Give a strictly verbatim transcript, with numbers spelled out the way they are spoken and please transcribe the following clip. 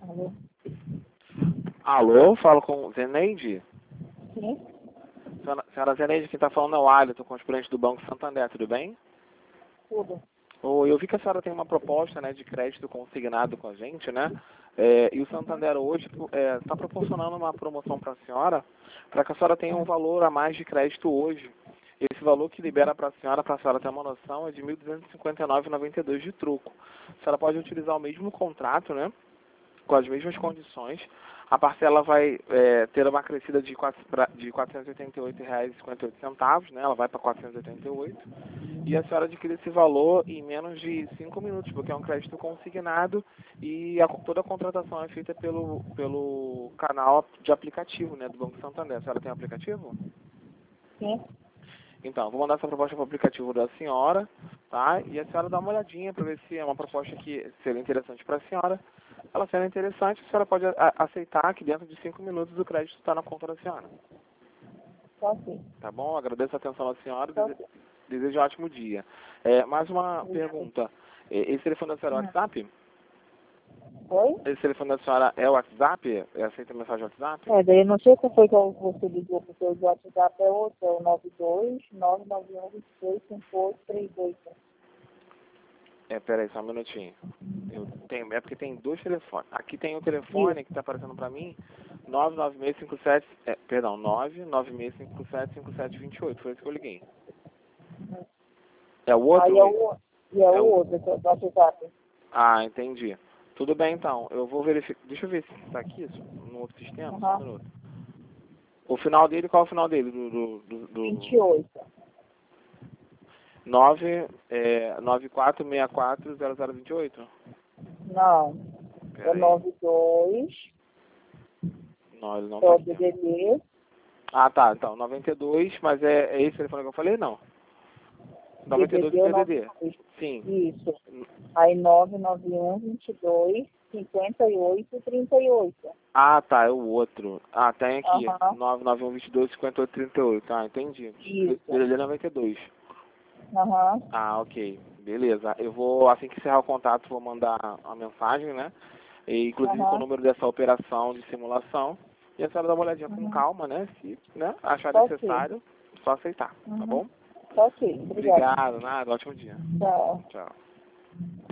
Alô? Alô, falo com Zeneide? Sim? Senhora, senhora Zeneide, quem está falando é o Alisson, consulente do Banco Santander, tudo bem? Tudo. Oi, eu vi que a senhora tem uma proposta, né, de crédito consignado com a gente, né? É, e o Santander hoje está proporcionando uma promoção para a senhora, para que a senhora tenha um valor a mais de crédito hoje. Esse valor que libera para a senhora, para a senhora ter uma noção, é de mil duzentos e cinquenta e nove reais e noventa e dois centavos de truco. A senhora pode utilizar o mesmo contrato, né? Com as mesmas condições. A parcela vai é, ter uma crescida de, quatro, de quatrocentos e oitenta e oito reais e cinquenta e oito centavos, né? Ela vai para quatrocentos e oitenta e oito. E a senhora adquire esse valor em menos de cinco minutos, porque é um crédito consignado e a, toda a contratação é feita pelo, pelo canal de aplicativo, né, do Banco Santander. A senhora tem aplicativo? Sim? Então, vou mandar essa proposta para o aplicativo da senhora, tá? E a senhora dá uma olhadinha para ver se é uma proposta que seria interessante para a senhora. Ela sendo interessante, a senhora pode a, aceitar que dentro de cinco minutos o crédito está na conta da senhora. Tá sim. Tá bom? Agradeço a atenção da senhora e Tá dese, sim. desejo um ótimo dia. É, mais uma Isso. pergunta. É, esse telefone da senhora é o Hum. WhatsApp? Oi? Esse telefone da senhora é o WhatsApp? É, aceita mensagem WhatsApp? É, daí eu não sei qual foi que você ligou, porque o WhatsApp é outro, é o nove dois nove nove um dois dois cinco oito três oito. É, peraí, só um minutinho. Eu tenho, é porque tem dois telefones. Aqui tem o telefone Isso. que está aparecendo para mim, nove nove seis cinco sete, é, perdão, nove nove seis cinco sete cinco sete dois oito, foi esse que eu liguei. É o outro? Aí é o, e é É o o, outro, que é o WhatsApp. ah, entendi. Tudo bem então, eu vou verificar, deixa eu ver se está aqui isso, no outro sistema, só um Aham. minuto. O final dele, qual é o final dele? Do, do, do, do vinte e oito. nove, é, nove quatro seis quatro zero zero dois oito? Não. É Peraí, nove dois. não, ele não É está o aqui. D D D. Ah, tá, então, noventa e dois, mas é, é esse telefone que eu falei? Não. noventa e dois D D D do é o nove D D D. dois. Sim. Isso. Aí nove nove um vinte e dois cinquenta e oito trinta e oito. Ah, tá, é o outro. Ah, tem aqui. Aham. nove nove um dois dois cinquenta e oito trinta e oito. Ah, entendi. Isso. D D D noventa e dois. Aham. Ah, ok. Beleza. Eu vou, assim que encerrar o contato, vou mandar a mensagem, né? E, inclusive com o Aham. número dessa operação de simulação. E a senhora dá uma olhadinha com Uhum. calma, né? Se né, achar Tá ok. necessário, só aceitar, tá Uhum. bom? Tá ok. Obrigada. Obrigado, nada. Ótimo dia. Tchau. Tchau.